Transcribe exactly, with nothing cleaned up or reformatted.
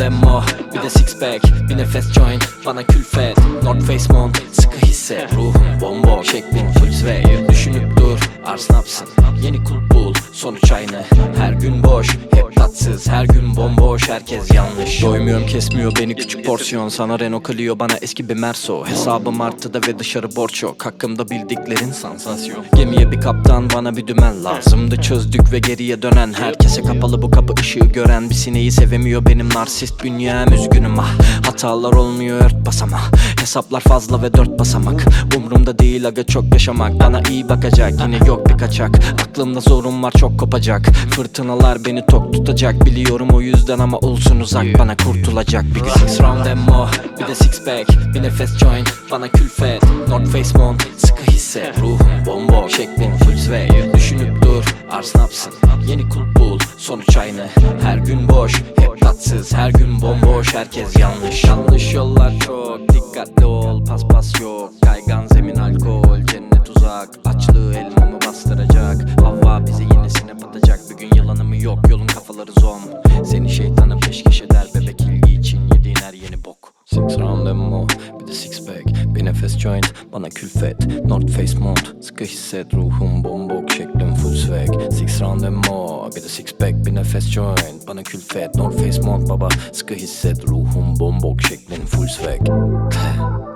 demo, bir de six pack, bir nefes joint, bana külfet. North Face mont, sıkı hisset. Ruhum bomboş, şeklin full swag. Düşünüp dur, arz napsın, yeni kulp bul, sonuç aynı. Her gün boş, hep tatsız, her gün bomboş, herkes yanlış. Doymuyorum, kesmiyor beni küçük porsiyon. Sana Renault Clio, bana eski bir Merso. Hesabım arttı da ve dışarı borç yok. Hakkımda bildiklerin sansasyon. Gemiye bir kaptan, bana bir dümen lazımdı. Çözdük ve geriye dönen. Herkese kapalı bu kapı, ışığı gören. Bir sineği sevemiyor benim narsist bünyem. Üzgünüm ah, hatalar olmuyor, ört basama. Hesaplar fazla ve dört basamak. Umrumda değil aga çok yaşamak. Bana iyi bakacak, yine yok bir kaçak. Aklımda zorun var, çok kopacak. Fırtınalar beni tok tutacak. Biliyorum o yüzden ama olsun uzak. Bana kurtulacak bir gün. Six round demo, bir de six pack, bir nefes joint, bana külfet. North Face mont, sıkı hisset. Ruhum bomboş, şeklin full swag. Düşünüp dur, arz napsın, yeni kulp bul, sonuç aynı. Her gün boş, hep tatsız, her gün bomboş, herkes yanlış. Yanlış yollar çok, dikkatli ol, paspas yok. Kaygan zemin, alkol, cennet uzak. Açlığı elmamı bastıracak. Havva bize yine sinep atacak. Bir gün yılanı mı yok, yolun kafaları zom. Seni şeytanın peşkeş eder, bebek ilgi için yediğin her yeni bok. Six round demo, bir de six pack, bir nefes joint, bana külfet. North Face mont, sıkı hisset. Ruhum bombok, şeklim full swag. Six round demo, bir de six pack, bir nefes joint, bana külfet. North Face mont baba, sıkı hisset. Ruhum bombok, şeklin full swag.